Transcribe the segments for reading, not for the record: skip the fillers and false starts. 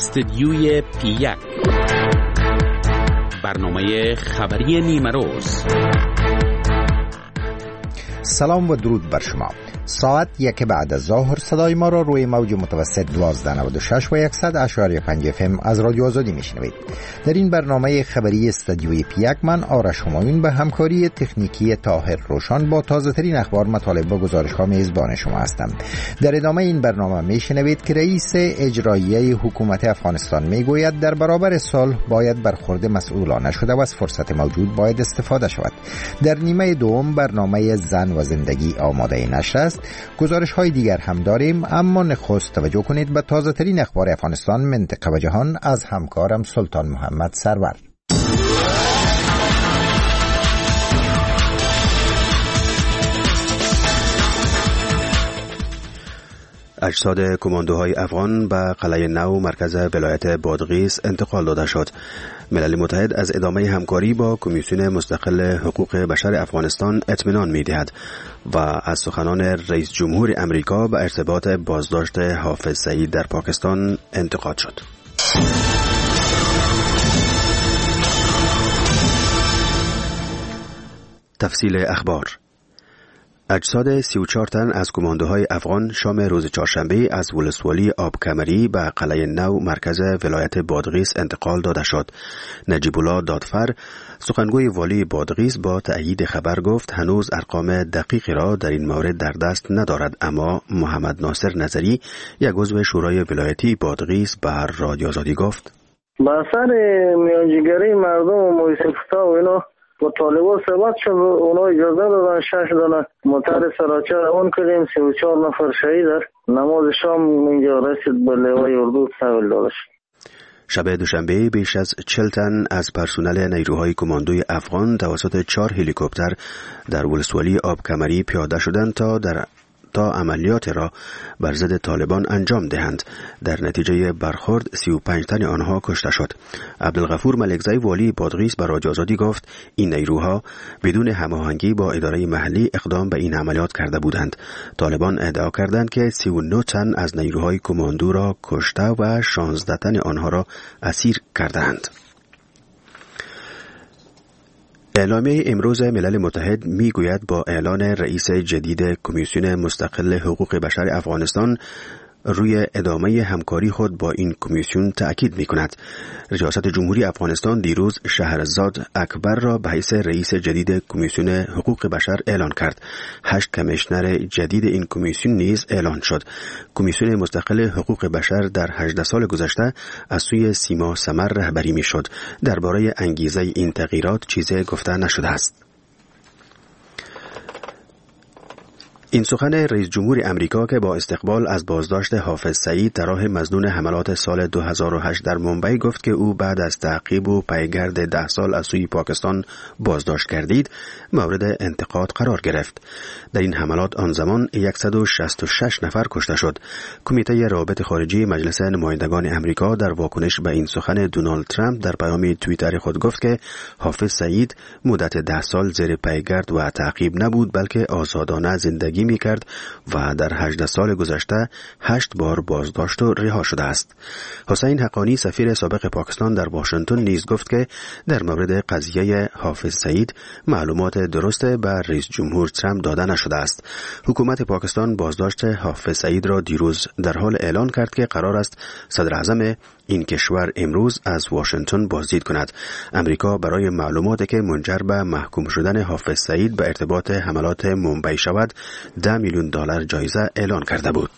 استدیوی پی1 برنامه خبری نیمه روز. سلام و درود بر شما. ساعت 1 بعد از ظهر صدای ما را روی موج متوسط 1296 و 100.5 FM از رادیو آزادی میشنوید. در این برنامه خبری استدیوی پی1 من آرش همایون به همکاری تکنیکی طاهر روشان با تازه ترین اخبار، مطالب و گزارش ها میزبان شما هستم. در ادامه این برنامه میشنوید که رئیس اجرایی حکومت افغانستان میگوید در برابر صلح باید برخورد مسئولانه شده و از فرصت موجود باید استفاده شود. در نیمه دوم برنامه زن و زندگی آماده نشر است. گزارش های دیگر هم داریم، اما نخست توجه کنید به تازه ترین اخبار افغانستان، منطقه و جهان از همکارم سلطان محمد سرور. اجساد کماندوهای افغان به قلعه نو مرکز ولایت بادغیس انتقال داده شد. ملل متحد از ادامه همکاری با کمیسیون مستقل حقوق بشر افغانستان اطمینان می‌دهد و از سخنان رئیس جمهور امریکا به ارتباط بازداشت حافظ سعید در پاکستان انتقاد شد. تفصیل اخبار: اجساد 34 تن از کماندوهای افغان شام روز چهارشنبه از ولسوالی آبکمری به قلعه نو مرکز ولایت بادغیس انتقال داده شد. نجیب الله دادفر، سخنگوی والی بادغیس، با تأیید خبر گفت هنوز ارقام دقیقی را در این مورد در دست ندارد، اما محمد ناصر نظری، یک عضو شورای ولایتی بادغیس، به رادیو آزادی گفت با اثر میانجیگری مردم و موسیقی‌ها و اینا با طالبان ثبت شد، اونا اجازه دادن 6 دانه موتر سراچه روان کردیم. 34 نفر شهید است. نماز شام اینجا رسید به لوای اردو تحویل داده شد. شب دوشنبه بیش از 40 تن از پرسنل نیروهای کماندوی افغان توسط 4 هلیکوپتر در ولسوالی آبکمری پیاده شدند تا عملیات را بر ضد طالبان انجام دهند. در نتیجه برخورد 35 تن آنها کشته شد. عبدالغفور ملکزی، والی بادغیس، به رادیو آزادی گفت این نیروها بدون هماهنگی با اداره محلی اقدام به این عملیات کرده بودند. طالبان ادعا کردند که 39 تن از نیروهای کماندو را کشته و 16 تن آنها را اسیر کردند. اعلامیه امروز ملل متحد میگوید با اعلان رئیس جدید کمیسیون مستقل حقوق بشر افغانستان روی ادامه همکاری خود با این کمیسیون تأکید می‌کند. ریاست جمهوری افغانستان دیروز شهرزاد اکبر را به حیث رئیس جدید کمیسیون حقوق بشر اعلان کرد. 8 کمیشنر جدید این کمیسیون نیز اعلان شد. کمیسیون مستقل حقوق بشر در 18 سال گذشته از سوی سیما سمر رهبری می‌شد. درباره انگیزه این تغییرات چیزی گفته نشده است. این سخن رئیس جمهور امریکا که با استقبال از بازداشت حافظ سعید در راه مظنون حملات سال 2008 در مومبای گفت که او بعد از تعقیب و پیگرد 10 سال از سوی پاکستان بازداشت گردید مورد انتقاد قرار گرفت. در این حملات آن زمان 166 نفر کشته شد. کمیته روابط خارجی مجلس نمایندگان امریکا در واکنش به این سخن دونالد ترامپ در پیام توییتر خود گفت که حافظ سعید مدت 10 سال زیر پیگرد و تعقیب نبود، بلکه آزادانه زندگی می کرد و در 18 سال گذشته 8 بار بازداشت و رها شده است. حسین حقانی، سفیر سابق پاکستان در واشنگتن، نیز گفت که در مورد قضیه حافظ سعید معلومات درست به رئیس جمهور ترامپ داده نشده است. حکومت پاکستان بازداشت حافظ سعید را دیروز در حال اعلان کرد که قرار است صدر اعظم این کشور امروز از واشنگتن بازدید کند. امریکا برای معلوماتی که منجر به محکوم شدن حافظ سعید به ارتباط حملات مومبای شود 10 میلیون دلار جایزه اعلان کرده بود.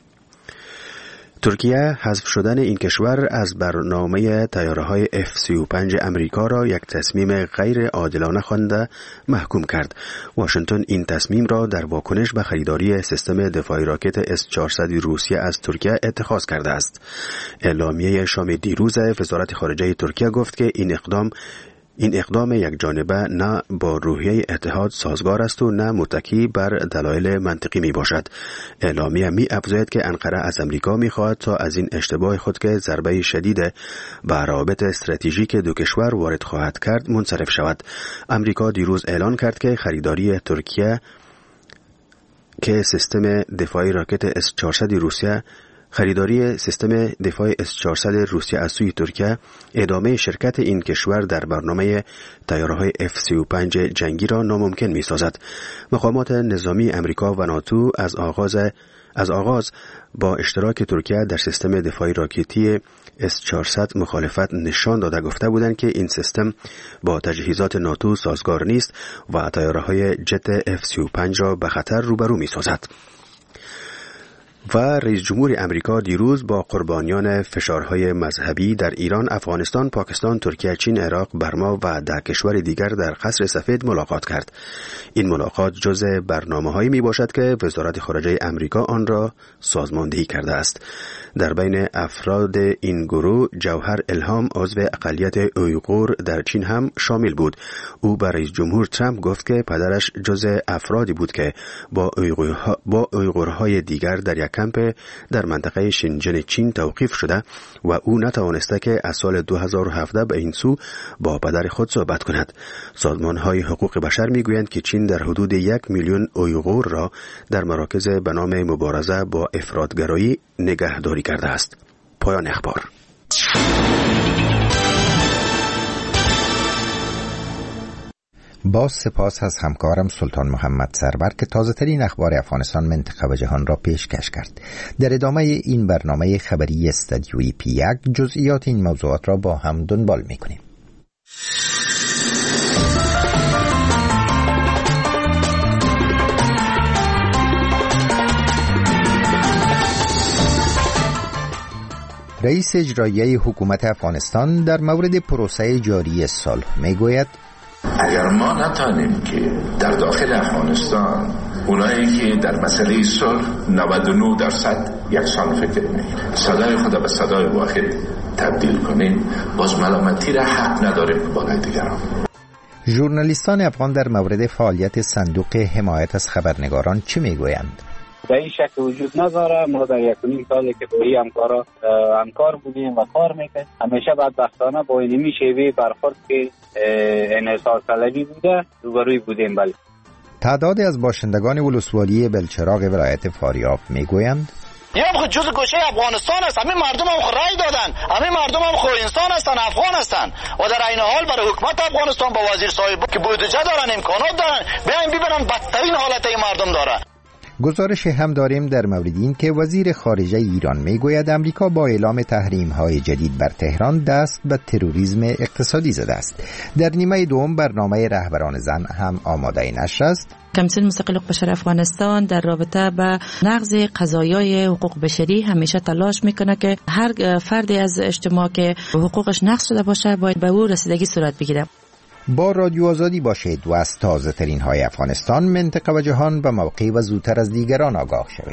ترکیه حذف شدن این کشور از برنامه طیاره‌های F-35 امریکا را یک تصمیم غیر عادلانه خوانده محکوم کرد. واشنگتن این تصمیم را در واکنش به خریداری سیستم دفاعی راکت S-400 روسیه از ترکیه اتخاذ کرده است. اعلامیه شام دیروز وزارت خارجه ترکیه گفت که این اقدام یک جانبه نه با روحیه اتحاد سازگار است و نه متکی بر دلایل منطقی می باشد. اعلامیه می افزاید که انقره از امریکا می خواهد تا از این اشتباه خود که ضربه شدید به روابط استراتژیک دو کشور وارد خواهد کرد منصرف شود. امریکا دیروز اعلان کرد که خریداری ترکیه که سیستم دفاعی راکت S-400 روسیه خریداری سیستم دفاع S-400 روسیه از سوی ترکیه ادامه شرکت این کشور در برنامه طیاره‌های F-35 جنگی را ناممکن می‌سازد. مقامات نظامی امریکا و ناتو از آغاز با اشتراک ترکیه در سیستم دفاعی راکتی S-400 مخالفت نشان داده گفته بودند که این سیستم با تجهیزات ناتو سازگار نیست و طیاره‌های جت F-35 را به خطر روبرو می‌سازد. و رئیس جمهور امریکا دیروز با قربانیان فشارهای مذهبی در ایران، افغانستان، پاکستان، ترکیه، چین، عراق، برما و 10 کشور دیگر در قصر سفید ملاقات کرد. این ملاقات جزء برنامه‌هایی میباشد که وزارت خارجه امریکا آن را سازماندهی کرده است. در بین افراد این گروه جوهر الهام، عضو اقلیت اویغور در چین هم شامل بود. او به رئیس جمهور ترامپ گفت که پدرش جزء افرادی بود که با اویغورهای دیگر در یک کمپ در منطقه شنجن چین توقیف شده و او نتوانسته که از سال 2017 به این سو با پدر خود صحبت کند. سازمان‌های حقوق بشر میگویند که چین در حدود 1 میلیون اویغور را در مراکز به نام مبارزه با افراطگرایی نگهداری کرده است. پایان اخبار. با سپاس از همکارم سلطان محمد سرور که تازه ترین اخبار افغانستان، منطقه و جهان را پیشکش کرد. در ادامه این برنامه خبری استدیوی P1 جزئیات این موضوعات را با هم دنبال می‌کنیم. رئیس اجرایی حکومت افغانستان در مورد پروسه جاری صلح میگوید اگر ما نتانیم که در داخل افغانستان اونایی که در مسئله صلح 99% یکسان فکر میکنن، صدای خود به صدای واحد تبدیل کنیم، باز ملامتی را حق نداریم بالای دیگران. ژورنالیستان افغان در مورد فعالیت صندوق حمایت از خبرنگاران چی میگویند؟ به این شکل وجود نداره. ما در 1.5 سالی که با این همکار بودیم و کار میکنیم، همیشه بدبختانه با اینمی شیوه برخورد که انحصار طلبی بوده روبروی بودیم. بله. تعدادی از باشندگان ولسوالی بلچراغ ولایت فاریاب میگویند این هم خود جز گوشه افغانستان است. همین مردم هم خود رای دادن، همین مردم هم خود انسان هستن، افغان هستن و در این حال برای حکومت افغانستان با وزیر صاحب که بودجه دارن، امکانات دارن، بیاین ببینن بدترین حالت این مردم داره. گزارش هم داریم در مورد این که وزیر خارجه ایران میگوید امریکا با اعلام تحریم‌های جدید بر تهران دست به تروریسم اقتصادی زده است. در نیمه دوم برنامه رهبران زن هم آماده نشر است. کمیسیون مستقل حقوق بشر افغانستان در رابطه با نقض قضایای حقوق بشری همیشه تلاش میکنه که هر فردی از اجتماع که حقوقش نقض شده باشه باید به او رسیدگی صورت بگیره. با رادیو آزادی باشید و از تازه ترین های افغانستان، منطقه و جهان به موقع و زودتر از دیگران آگاه شوید.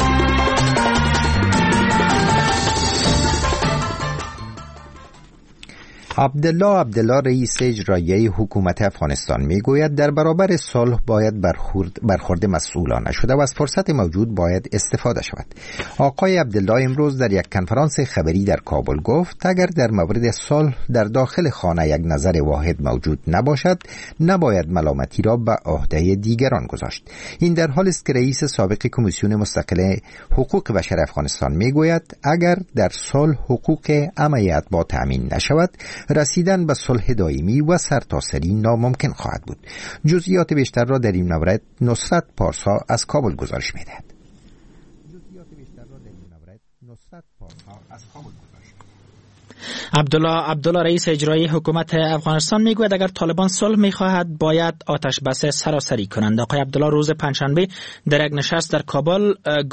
عبدالله رئیس اجرایی حکومت افغانستان میگوید در برابر صلح باید برخورد مسئولانه شده و از فرصت موجود باید استفاده شود. آقای عبدالله امروز در یک کنفرانس خبری در کابل گفت اگر در مورد صلح در داخل خانه یک نظر واحد موجود نباشد نباید ملامتی را به عهده دیگران گذاشت. این در حالی است که رئیس سابق کمیسیون مستقل حقوق بشر افغانستان میگوید اگر در صلح حقوق عمه با تامین نشود رسیدن به صلح دائمی و سرتاسری ناممکن خواهد بود. جزئیات بیشتر را در این مورد نصرت پارسا از کابل گزارش می‌دهد. عبدالله رئیس اجرایی حکومت افغانستان میگوید اگر طالبان صلح میخواهد باید آتش بس سراسری کنند. آقای عبدالله روز پنجشنبه در یک نشست در کابل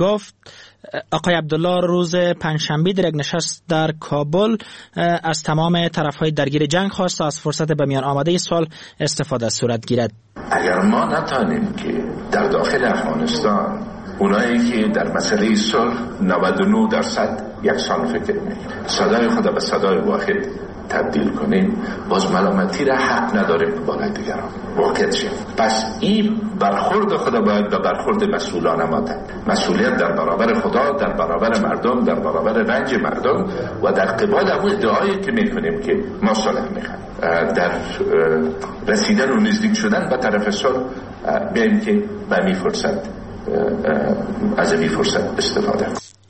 در کابل از تمام طرفهای درگیر جنگ خواست از فرصت به میان آمده صلح استفاده صورت گیرد. اگر ما نتانیم که در داخل افغانستان اونایی که در مسئله صلح 99% یکسان فکر میکنن، صدای خود به صدای واحد تبدیل کنیم، باز ملامتی را حق نداریم بالای دیگران واقعیت شیم. پس این برخورد خدا باید به برخورد مسئولانه ما مسئولیت در برابر خدا، در برابر مردم، در برابر رنج مردم و در قبال اون ادعایی که میکنیم که ما صلح میخوایم، در رسیدن و نزدیک شدن به طرف صلح بیاییم که به می فرصت از این فرصت استفاده.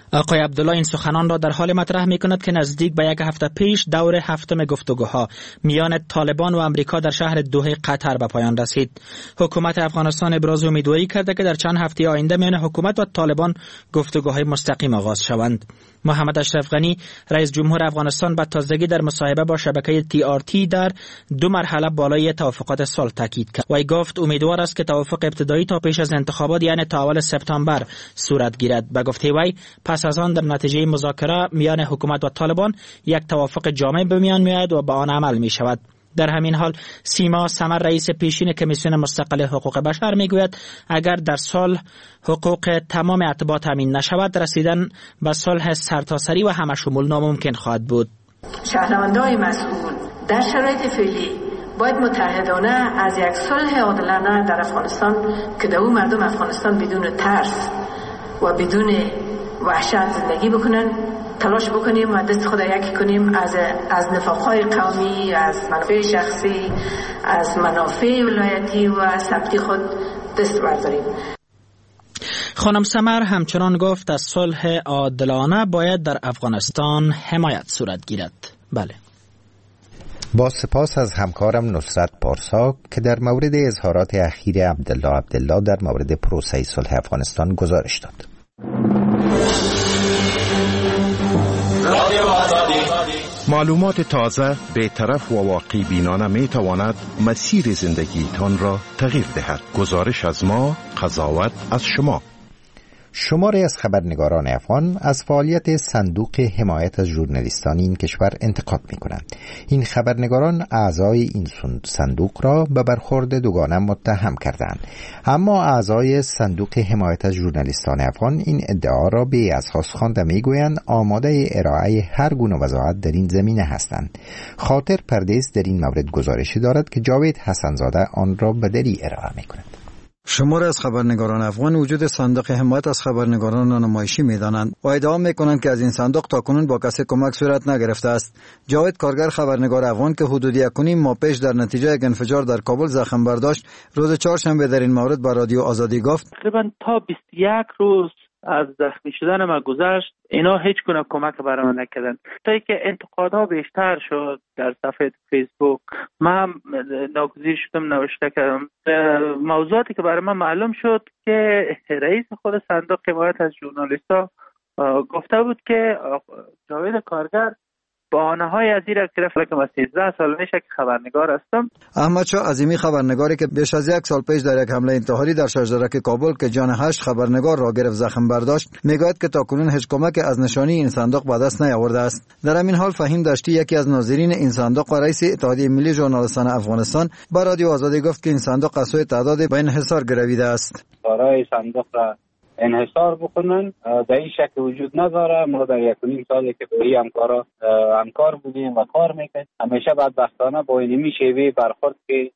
آقای عبدالله این سخنان را در حال مطرح می‌کند که نزدیک به یک هفته پیش دور هفتم گفتگوها میان طالبان و امریکا در شهر دوحه قطر به پایان رسید. حکومت افغانستان ابراز امیدواری کرده که در چند هفته آینده میان حکومت و طالبان گفتگوهای مستقیم آغاز شوند. محمد اشرف غنی رئیس جمهور افغانستان به تازگی در مصاحبه با شبکه TRT در 2 مرحله بالای توافقات صلح تاکید کرد. وی گفت امیدوار است که توافق ابتدایی تا پیش از انتخابات یعنی تا اول سپتامبر صورت گیرد. به گفته وی پس از آن در نتیجه مذاکره میان حکومت و طالبان یک توافق جامع به میان میآید و به آن عمل می شود. در همین حال سیما سمر رئیس پیشین کمیسیون مستقل حقوق بشر میگوید اگر در صلح حقوق تمام اتباع تامین نشود رسیدن به صلح سرتاسری و همشمول ناممکن خواهد بود. شهروندان مسئول در شرایط فعلی باید متحدانه از یک صلح عادلانه در افغانستان که در اون مردم افغانستان بدون ترس و بدون وحشت زندگی بکنن تلاش بکنیم و دست خود یکی کنیم از نفاقهای قومی، از منافع شخصی، از منافع ولایتی و سمتی خود دست برداریم. خانم سمر همچنان گفت از صلح عادلانه باید در افغانستان حمایت صورت گیرد. بله. با سپاس از همکارم نصرت پارسا که در مورد اظهارات اخیر عبدالله در مورد پروسه صلح افغانستان گزارش داد. معلومات تازه، بی‌طرف و واقع بینانه می تواند مسیر زندگیتان را تغییر دهد. گزارش از ما، قضاوت از شما. شماری از خبرنگاران افغان از فعالیت صندوق حمایت از ژورنالیستان این کشور انتقاد می‌کنند. این خبرنگاران اعضای این صندوق را به برخورد دوگانه متهم کردند. اما اعضای صندوق حمایت از ژورنالیستان افغان این ادعا را بی اساس خوانده می‌گویند آماده ارائه هر گونه وضاحت در این زمینه هستند. خاطر پردیس در این مورد گزارشی دارد که جاوید حسنزاده آن را به دری ارائه می‌کند. شمار از خبرنگاران افغان وجود صندوق حمایت از خبرنگاران را نمایشی می‌دانند و ادعا می‌کنند که از این صندوق تاکنون با کسی کمک صورت نگرفته است. جاوید کارگر خبرنگار افغان که حدود 1.5 ماه پیش در نتیجه یک انفجار در کابل زخم برداشت، روز چهارشنبه در این مورد به رادیو آزادی گفت تقریبا تا 21 روز از زخمی شدن ما گذشت، اینا هیچ گونه کمک برای من نکردن تا اینکه انتقادها بیشتر شد در صفحه فیسبوک. من هم ناگزیر شدم نوشته کردم موضوعاتی که برای من معلوم شد که رئیس خود صندوق حمایت از ژورنالیست‌ها گفته بود که جاوید کارگر بهانه‌های از این را گرفت که من 13 سال میشه که خبرنگار هستم. احمد شاه عظیمی خبرنگاری که بیش از 1 سال پیش در یک حمله انتحاری در شجرک کابل که جان 8 خبرنگار را گرفت زخم برداشت، میگوید که تاکنون هیچ کمک از نشانی این صندوق به دست نیاورده است. در همین حال فهیم داشتی یکی از ناظرین این صندوق و رئیس اتحادیه ملی ژورنالیستان افغانستان با رادیو آزادی گفت که این صندوق از سوی تعداد به انحصار گرویده است. برای صندوق را انحصار بکنن در این شک وجود نداره. ما در 1.5 سالی که با این همکار بودیم و کار میکنیم همیشه بدبختانه با اینمی شیوه برخورد که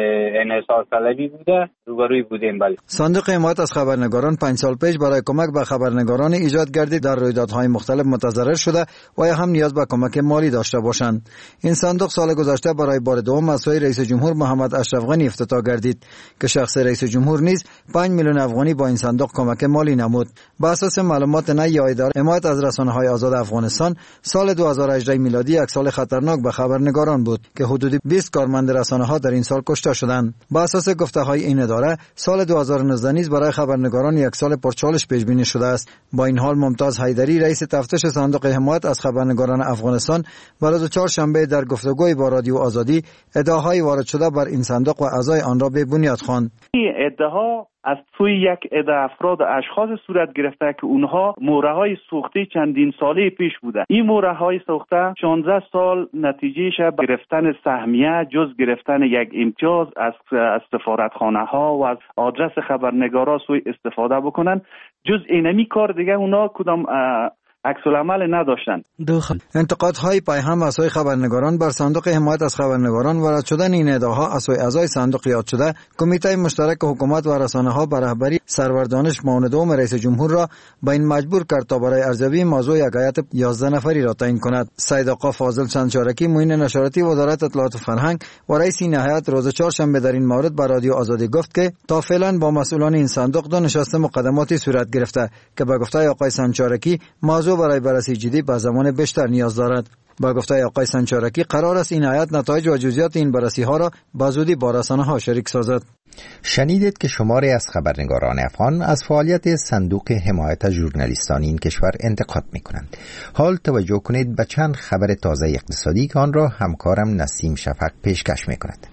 انحصار طلبی بوده روبروی بودیم. بله. صندوق حمایت از خبرنگاران 5 سال پیش برای کمک به خبرنگاران ایجاد گردید در رویدادهای مختلف متضرر شده و یا هم نیاز به کمک مالی داشته باشند. این صندوق سال گذشته برای بار دوم از سوی رئیس جمهور محمد اشرف غنی افتتاح گردید که شخص رئیس جمهور نیز 5 میلیون افغانی با این صندوق کمک مالی نمود. بر اساس معلومات نهایی اداره حمایت از رسانه‌های آزاد افغانستان، سال 2018 میلادی یک سال خطرناک به خبرنگاران بود که حدود 20 کارمند رسانه‌ها در این سال کشته شدند. با اساس گفته‌های این اداره، سال 2019 نیز برای خبرنگاران یک سال پرچالش پیش بینی شده است. با این حال ممتاز حیدری رئیس تفتیش صندوق حمایت از خبرنگاران افغانستان روز چهارشنبه در گفتگوی با رادیو آزادی ادعاهای وارد شده بر این صندوق و اعضای آن را به بنیاد خواند. این ادعا از سوی یک عده افراد اشخاص صورت گرفته که اونها مورهای سوخته چندین ساله پیش بوده. این مورهای سوخته 16 سال نتیجهش گرفتن سهمیه جز گرفتن یک امتیاز از سفارتخانه ها و از آدرس خبرنگارا سوی استفاده بکنن. جز اینمی کار دیگه اونا کدام عکس العمل نداشتند. انتقادهای پیهم از سوی خبرنگاران بر صندوق حمایت از خبرنگاران و رد شدن این ادعاها از سوی اعضای صندوق یاد شده، کمیته مشترک حکومت و رسانه‌ها به رهبری سرور دانش معاون دوم رئیس جمهور را به این مجبور کرد تا برای ارزیابی موضوع یک هیئت 11 نفری را تعیین کند. سید آقا فاضل چندچارکی معین نشراتی وزارت اطلاعات و فرهنگ و رئیس این هیئت روز چهارشنبه در این مورد به رادیو آزادی گفت که تا فعلا با مسئولان این صندوق دو نشست مقدماتی صورت گرفته که به گفته آقای چندچارکی موضوع برای بررسی جدی به زمان بیشتر نیاز دارد. با گفته آقای چندچارکی قرار است این هیئت نتایج و جزئیات این بررسی ها را به زودی با رسانه‌ها شریک سازد. شنیدید که شماری از خبرنگاران افغان از فعالیت صندوق حمایت ژورنالیستان این کشور انتقاد می‌کنند. حال توجه کنید به چند خبر تازه اقتصادی که آن را همکارم نسیم شفق پیشکش می‌کند.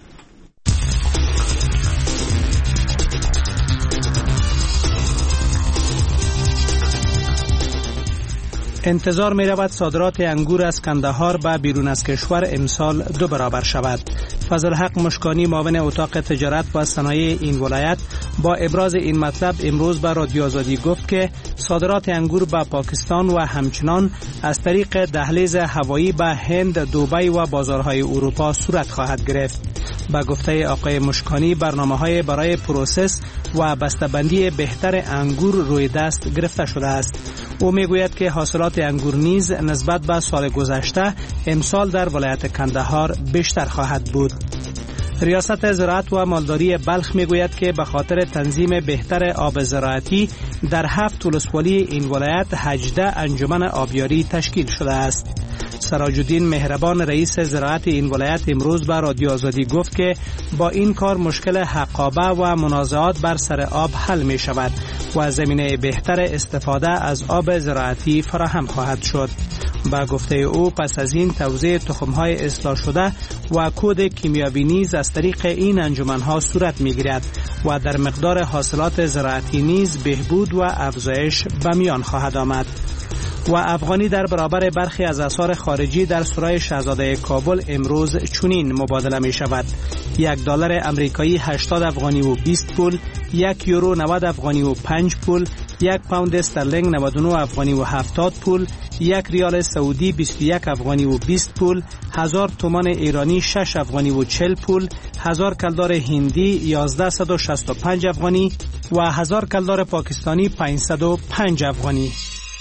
انتظار می رود صادرات انگور از کندهار به بیرون از کشور امسال 2 برابر شود. فضل حق مشکانی معاون اتاق تجارت و صنایع این ولایت با ابراز این مطلب امروز به رادیو آزادی گفت که صادرات انگور به پاکستان و همچنان از طریق دهلیز هوایی به هند، دبی و بازارهای اروپا صورت خواهد گرفت. با گفته آقای مشکانی برنامه‌های برای پروسس و بسته‌بندی بهتر انگور روی دست گرفته شده است. او میگوید که حاصلات انگور نیز نسبت به سال گذشته امسال در ولایت کندهار بیشتر خواهد بود. ریاست زراعت و مالداری بلخ میگوید که به خاطر تنظیم بهتر آب زراعتی در 7 ولسوالی این ولایت 18 انجمن آبیاری تشکیل شده است. سراج الدین مهربان رئیس زراعت این ولایت امروز به رادیو آزادی گفت که با این کار مشکل حقابه و منازعات بر سر آب حل می شود و زمینه بهتر استفاده از آب زراعتی فراهم خواهد شد. با گفته او پس از این توزیع تخم‌های اصلاح شده و کود کیمیاوی نیز از طریق این انجمن‌ها صورت می‌گیرد و در مقدار حاصلات زراعتی نیز بهبود و افزایش به میان خواهد آمد. و افغانی در برابر برخی از اسعار خارجی در سرای شاهزاده کابل امروز چنین مبادله می شود: $1 امریکایی 80 افغانی و 20 پول، 1 یورو 90 افغانی و 5 پول، 1 پوند استرلینگ 99 افغانی و 70 پول، 1 ریال سعودی 21 افغانی و 20 پول، 1000 تومان ایرانی 6 افغانی و 40 پول، 1000 کلدار هندی 1165 افغانی و 1000 کلدار پاکستانی 505 افغانی.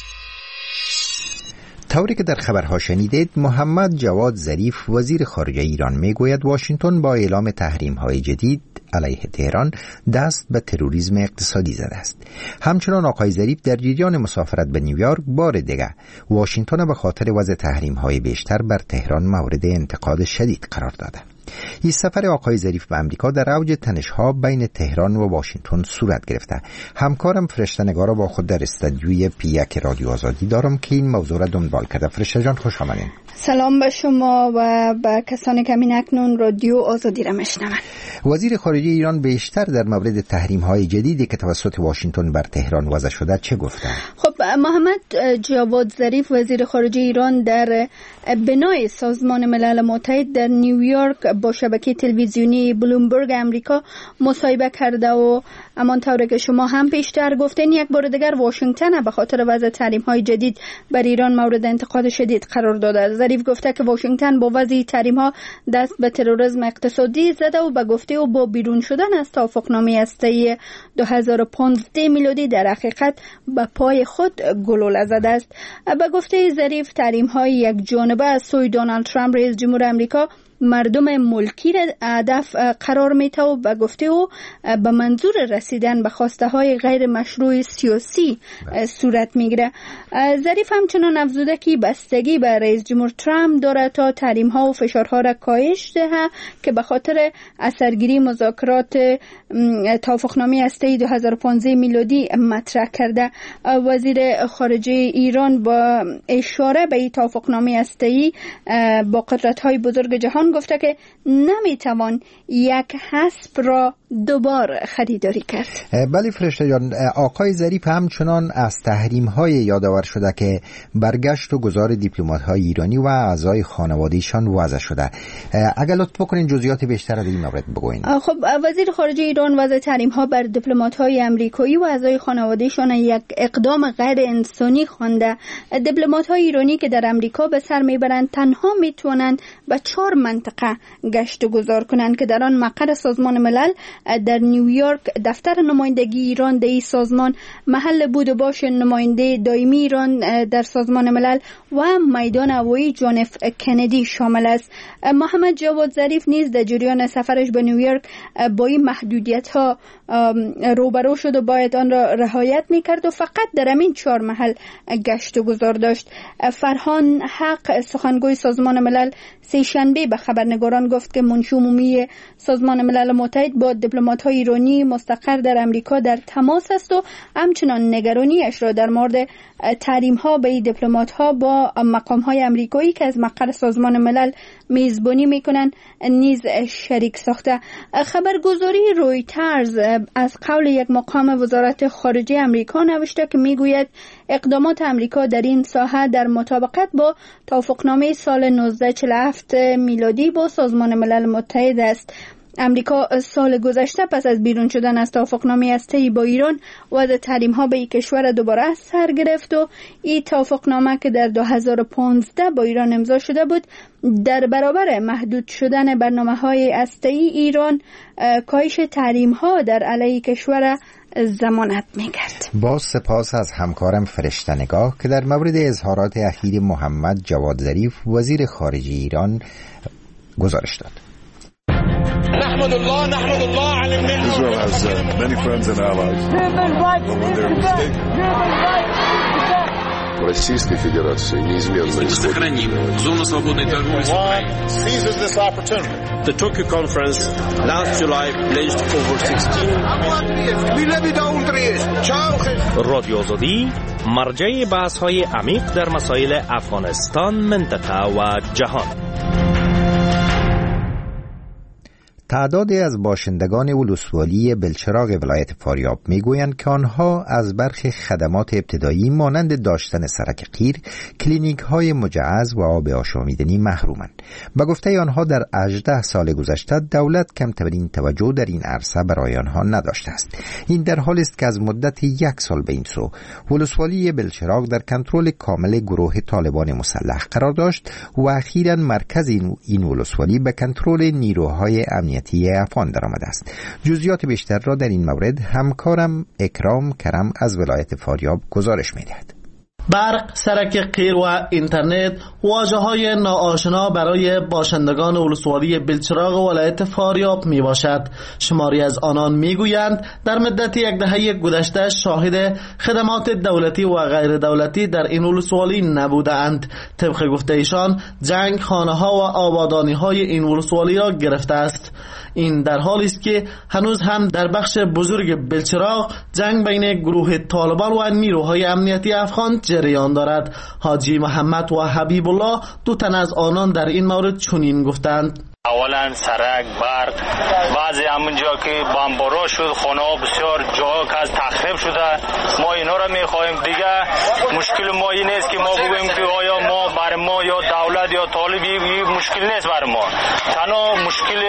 طوری که در خبرها شنیدید، محمد جواد ظریف وزیر خارجه ایران میگوید واشنگتن با اعلام تحریم‌های جدید علیه تهران دست به تروریسم اقتصادی زده است. همچنان آقای ظریف در جریان مسافرت به نیویورک بار دیگر واشنگتن به خاطر وضع تحریم‌های بیشتر بر تهران مورد انتقاد شدید قرار داده. این سفر آقای ظریف به امریکا در اوج تنش‌ها بین تهران و واشنگتن صورت گرفته. همکارم فرشته نگار را با خود در استودیوی پی1 رادیو آزادی دارم که این موضوع را دنبال کرده. فرشته جان خوش آمدین. سلام به شما و به کسانی که همین اکنون رادیو آزادی را میشنوند. وزیر خارجه ایران بیشتر در مورد تحریم‌های جدیدی که توسط واشنگتن بر تهران وضع شده چه گفته؟ خب محمد جواد ظریف وزیر خارجه ایران در بنای سازمان ملل متحد در نیویورک با شبکه تلویزیونی بلومبرگ امریکا مصاحبه کرده و همانطور که شما هم پیشتر گفتین یک بار دیگر واشنگتن به خاطر وضع تحریم‌های جدید بر ایران مورد انتقاد شدید قرار داده. ظریف گفته که واشنگتن با وضع تحریم‌ها دست به تروریسم اقتصادی زده و به گفته او با بیرون شدن از توافقنامه هسته‌ای 2015 میلادی در حقیقت به پای خود گلوله زده است. به گفته ظریف تحریم‌های یک جانبه از سوی دونالد ترامپ رئیس جمهور آمریکا مردم ملکی را هدف قرار میده و به گفته او به منظور رسیدن به خواسته های غیر مشروع سیاسی صورت میگیره. ظریف همچنان افزوده که بستگی به رئیس جمهور ترامپ داره تا تحریم ها و فشارها را کاهش دهه که به خاطر اثرگیری مذاکرات توافقنامه هسته‌ای 2015 میلادی مطرح کرده. وزیر خارجه ایران با اشاره به این توافقنامه هسته‌ای با قدرت‌های بزرگ جهان گفته که نمیتوان یک حزب را دوبار خریداری کرد. بله فرشته جان، آقای ظریف همچنان از تحریم‌های یادآور شده که برگشت و گذار دیپلمات‌های ایرانی و اعضای خانواده‌شان وضع شده. اگر لطف بکنین جزئیات بیشتر در این مورد بگوین. خب وزیر خارجه ایران وضع تحریم‌ها بر دیپلمات‌های آمریکایی و اعضای خانواده‌شان یک اقدام غیر انسانی خوانده. دیپلمات‌های ایرانی که در آمریکا به سر میبرند تنها میتوانند به 4 منطقه گشت و گذار کنند که در آن مقر سازمان ملل در نیویورک، دفتر نمایندگی ایران در این سازمان، محل بود و باش نماینده دائمی ایران در سازمان ملل و میدان هوایی جان اف کندی شامل است. محمد جواد ظریف نیز در جریان سفرش به نیویورک با این محدودیت‌ها روبرو شد و باید آن را رعایت می‌کرد و فقط در همین 4 محل گشت و گذار داشت. فرهان حق سخنگوی سازمان ملل سه‌شنبه به خبرنگاران گفت که منشی عمومی سازمان ملل متحد با دیپلمات‌های ایرانی مستقر در آمریکا در تماس است و همچنان نگرانیش را در مورد تحریم‌ها به این دیپلمات‌ها با مقام‌های آمریکایی که از مقر سازمان ملل میزبانی می‌کنند نیز شریک ساخته. خبرگزاری رویترز از قول یک مقام وزارت خارجه آمریکا نوشته که میگوید اقدامات آمریکا در این ساحه در مطابقت با توافقنامه سال 1947 میلادی با سازمان ملل متحد است. امریکا سال گذشته پس از بیرون شدن از توافقنامه هسته‌ای با ایران وضع تحریم‌ها به این کشور دوباره سر گرفت و این توافقنامه که در 2015 با ایران امضا شده بود در برابر محدود شدن برنامه‌های هسته‌ای ایران کاهش تحریم‌ها در علیه کشور ضمانت می‌کرد. با سپاس از همکارم فرشته نگاه که در مورد اظهارات اخیر محمد جواد ظریف وزیر خارجه ایران گزارش داد. نحمد الله على النعمة. Israel has many friends and allies. Российской Федерации неизменно сохраним зону свободной торговли с Украиной. Seizes this opportunity. The Tokyo conference last July pledged over 16 رادیو آزادی مرجع بحث‌های عمیق در مسائل افغانستان، منطقه و جهان. تعدادی از باشندگان ولسوالی بلچراغ ولایت فاریاب میگویند که آنها از برخی خدمات ابتدایی مانند داشتن سرک قیر، کلینیک های مجهز و آب آشامیدنی محرومند. به گفته آنها در 18 سال گذشته دولت کمترین توجه در این عرصه برای آنها نداشته است. این در حالی است که از مدت 1 سال به این سو ولسوالی بلچراغ در کنترل کامل گروه طالبان مسلح قرار داشت و اخیراً مرکز این ولسوالی به کنترل نیروهای امنیتی افغان درآمده است. جزئیات بیشتر را در این مورد همکارم اکرام کرم از ولایت فاریاب گزارش می‌دهد. برق، سرک قیر و اینترنت واژه‌های ناآشنا برای باشندگان ولسوالی بلچراغ ولایت فاریاب می باشد. شماری از آنان می گویند در مدت 1 دهه گذشته شاهد خدمات دولتی و غیر دولتی در این ولسوالی نبودند. طبق گفته ایشان جنگ خانه‌ها و آبادانی‌های این ولسوالی را گرفته است. این در حالی است که هنوز هم در بخش بزرگ بلچراغ جنگ بین گروه طالبان و نیروهای امنیتی افغان جریان دارد. حاجی محمد و حبیب الله 2 تن از آنان در این مورد چنین گفتند: اولا سرک، برق، بعضی همونجا که بمبارا شد خانه ها بسیار جاها که از تخریب شده، ما اینا را میخواهیم. دیگه مشکل ما این نیست که ما بگویم که آیا ما بر ما یا دولت یا طالبی مشکل نیست بر ما. تنها مشکل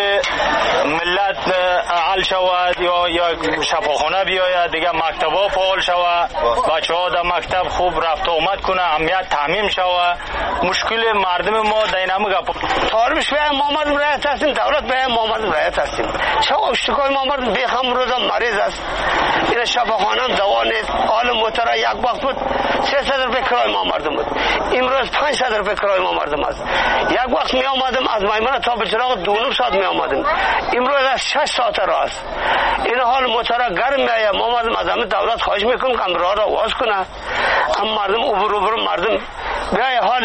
ملت حل شود یا شفاخانه بیاید، دیگه مکتب ها فعال شود، بچه ها در مکتب خوب رفت آمد کنه، امنیت تامین شود. مشکل مردم ما دینامو گپ طالبش به محمد رایت هستیم، دولت به محمد رایت هستیم. چه اشتکای محمد بیخم روزا مریض است، این شفاخانه دوا نیست. حال موتورا 1 وقت بود 300 روپیه کرای ما مردم بود، امروز 500 روپیه کرای ما مردم است. 1 وقت می آمدم از میمنه تا بلچراغ 2.5 ساعت می آمدم، امروز از 6 ساعت راه است. این حال موتورا گرم می آید. ما مردم از همه دولت خواهش میکنم که راه را واز کنه. اما مردم اوبرو مردم بیای حال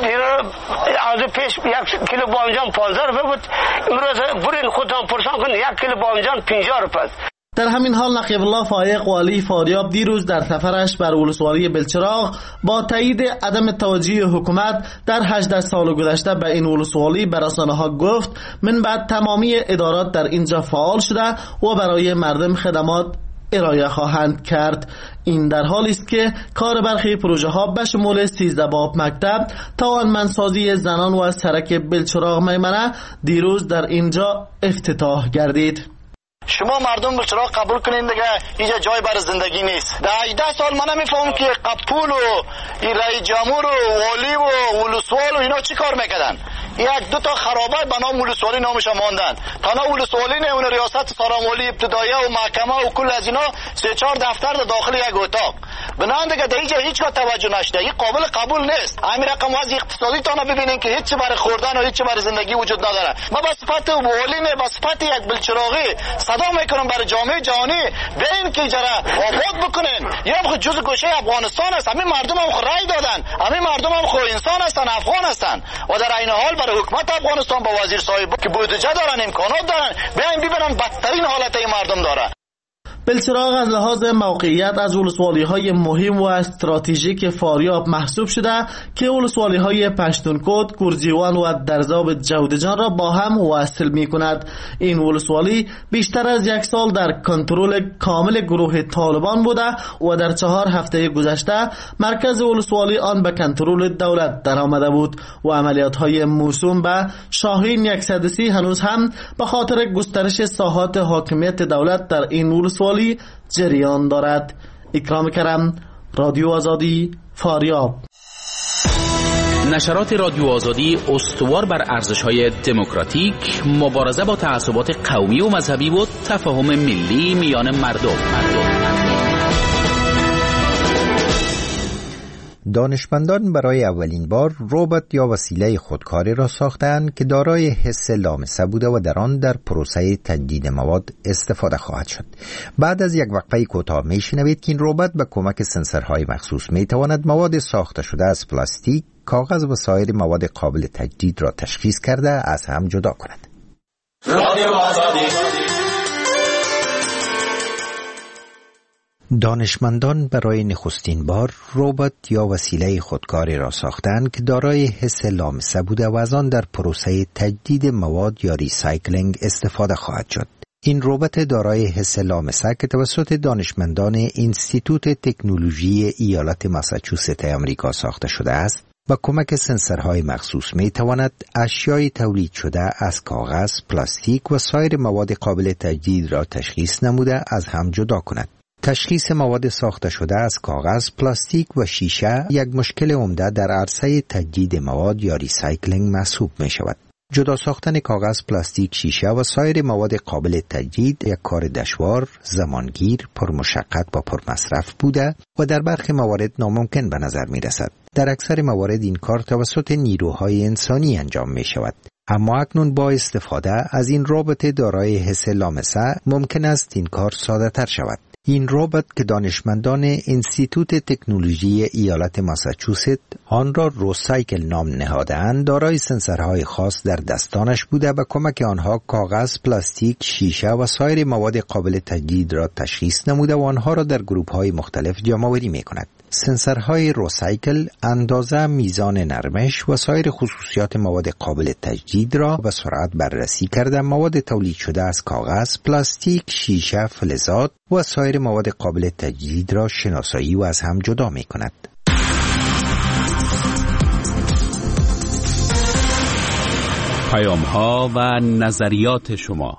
از پیش 1 کیلو بانجان 15 روپیه بود، امروز برین خودتان پرسان کن 1 کیلو بانجان 50 روپیه است. در همین حال نقیب الله فایق والی فاریاب دیروز در سفرش بر ولسوالی بلچراغ با تایید عدم توجه حکومت در 18 سال گذشته به این ولسوالی به رسانه‌ها گفت من بعد تمامی ادارات در اینجا فعال شده و برای مردم خدمات ارائه خواهند کرد. این در حالی است که کار برخی پروژه ها به شمول 13 باب مکتب، توانمندسازی زنان و سرک بلچراغ میمنه دیروز در اینجا افتتاح گردید. شما مردم بلچراغ قبول کنین دیگه، اینجا جای برای زندگی نیست. در 18 سال من نمیفهم که قپول و رئیس جمهور و والی و ولسوال و اینا چی کار میکردن. یک دو تا خرابه به نام ولسوالی نامش ماندن. تنها ولسوالی نه، اون ریاست سراموالی ابتداییه و محکمه و کل از اینا 3-4 دفتر در داخل یک اتاق. بنان دیگه در اینجا هیچگاه توجه نشده. این قابل قبول نیست. همین رقم وضع اقتصادی تانا ببینین که هیچ برای خوردن و هیچ برای زندگی وجود نداره. ما به صفت والی نه، به صفت یک بلچراغی صدا میکنم برای جامعه جهانی بیاین که جرا آباد بکنین. یا خود جزء گوشه افغانستان است. همین مردم هم رأی دادن، همین مردم هم خو انسان هستن، افغان هستن و در این حال برای حکومت افغانستان با وزیر صاحب که بودجه دارن، امکانات دارن، بیاین ببینن بدترین حالت این مردم داره. بلچراغ از لحاظ موقعیت از ولسوالی‌های مهم و استراتژیک فاریاب محسوب شده که ولسوالی‌های پشتونکوت، گرجیوان و درزاب جودجان را با هم وصل می‌کند. این ولسوالی بیشتر از 1 سال در کنترل کامل گروه طالبان بوده و در 4 هفته گذشته مرکز ولسوالی آن به کنترل دولت درآمده بود و عملیات‌های موسوم به شاهین 130 هنوز هم به خاطر گسترش ساحات حاکمیت دولت در این ولسوالی جریان دارد. اکرام کرم، رادیو آزادی، فاریاب. نشرات رادیو آزادی استوار بر ارزش‌های دموکراتیک، مبارزه با تعصبات قومی و مذهبی و تفاهم ملی میان مردم. دانشمندان برای اولین بار ربات یا وسیله خودکاری را ساختند که دارای حس لامسه بوده و در آن در پروسه تجدید مواد استفاده خواهد شد. بعد از یک وقفه کوتاه میشنوید که این ربات به کمک سنسورهای مخصوص میتواند مواد ساخته شده از پلاستیک، کاغذ و سایر مواد قابل تجدید را تشخیص کرده از هم جدا کند. رادیو آزادی. دانشمندان برای نخستین بار ربات یا وسیله خودکاری را ساختند که دارای حس لامسه بوده و از آن در پروسه تجدید مواد یا ریسایکلینگ استفاده خواهد شد. این ربات دارای حس لامسه که توسط دانشمندان انستیتوت تکنولوژی ایالت ماساچوست آمریکا ساخته شده است و کمک سنسورهای مخصوص می تواند اشیای تولید شده از کاغذ، پلاستیک و سایر مواد قابل تجدید را تشخیص نموده از هم جدا کند. تشخیص مواد ساخته شده از کاغذ، پلاستیک و شیشه یک مشکل عمده در عرصه تجدید مواد یا ریسایکلینگ محسوب می شود. جدا ساختن کاغذ، پلاستیک، شیشه و سایر مواد قابل تجدید یک کار دشوار، زمانگیر، پرمشقت و پرمصرف بوده و در برخی موارد ناممکن به نظر می رسد. در اکثر موارد این کار توسط نیروهای انسانی انجام می شود. اما اکنون با استفاده از این ربات دارای حس لامسه ممکن است این کار ساده تر شود. این ربات که دانشمندان انستیتوت تکنولوژی ایالت ماساچوست آن را روسایکل نام نهاده‌اند، دارای سنسورهای خاص در دستانش بوده و کمک آنها کاغذ، پلاستیک، شیشه و سایر مواد قابل تجدید را تشخیص نموده و آنها را در گروه‌های مختلف جمع‌آوری می‌کند. سنسورهای روسایکل اندازه، میزان نرمش و سایر خصوصیات مواد قابل تجدید را به سرعت بررسی کرده مواد تولید شده از کاغذ، پلاستیک، شیشه، فلزات و سایر مواد قابل تجدید را شناسایی و از هم جدا می کند. پیام‌ها و نظریات شما.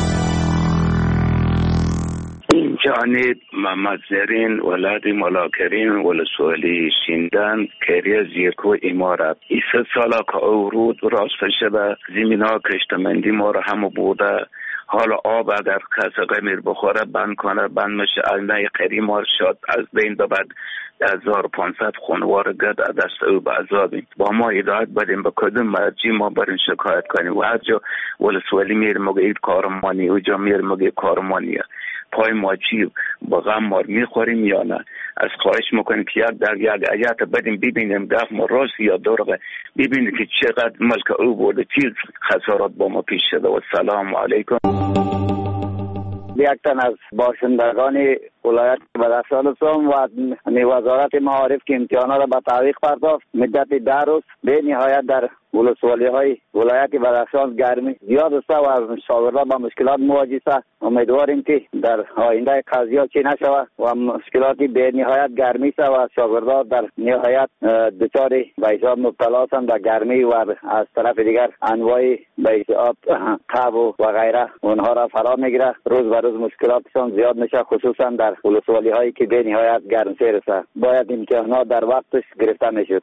جانب محمد زرین ولادی ملاکرین ولسوالی شیندن کریه زیرکو امارت 20 سالا که اورود راست شده زمینها کشتمندی ما را هم بوده. حالا آب اگر کسی غمیر بخوره بند کنه بند میشه. اینه قریمار شد از بین ببرد 1500 خانوار گد دست او به عذابیم. با ما هدایت بدیم به کدوم مرجی ما برین شکایت کنیم و هر جا ولسوالی میره مگه اید کارمانی او جا میره مگه کارمانیه. پای ما چی با غم مار میخوریم یا نه؟ از خواهش میکنیم که یک در یک آیات بدیم ببینیم گفت ما راست یا درغه، ببینیم که چقدر ملک او بوده چیز خسارات با ما پیش شده. و سلام علیکم. یک تن از باشندگان ولایت بدخشان هستم و وزارت معارف که امتحانات را به تعویق پرداخت مدت 10 روز به نهایت در ولسوالی های ولایت بدخشان گرمی زیاد است و شاگردان با مشکلات مواجه است. امیدواریم که در آینده قضیه چی نشود و مشکلاتی به نهایت گرمی است و شاگردان در نهایت دچار به حساب مبتلا هستند در گرمی و از طرف دیگر انواع به حساب تب و غیره اونها را فرا میگیره. روز به روز مشکلاتشان زیاد میشه، خصوصا در ولسوالی هایی که به نهایت گرمسیر است. باید امتحانات در وقتش گرفته میشد.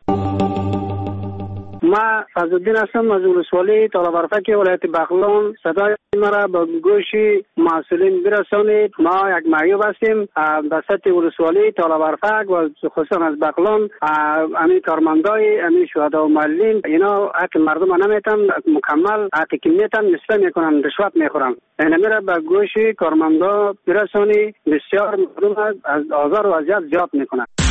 ما فضلالدین هستم از ولسوالی طالبرفک ولایت بغلان. صدای مرا به گوش مسئولین برسانید. ما یک معیوب هستیم در سطح ولسوالی طالبرفک و خصوصا از بغلان. امی کارمندای امی شهدا و معلمین اینا حق مردم نمیتن مکمل حق که میتن نصفه میکنن، رشوت میخورن. اینا میره به گوش کارمندا برسانی. بسیار مردم از آزار و اذیت زیاد میکنن.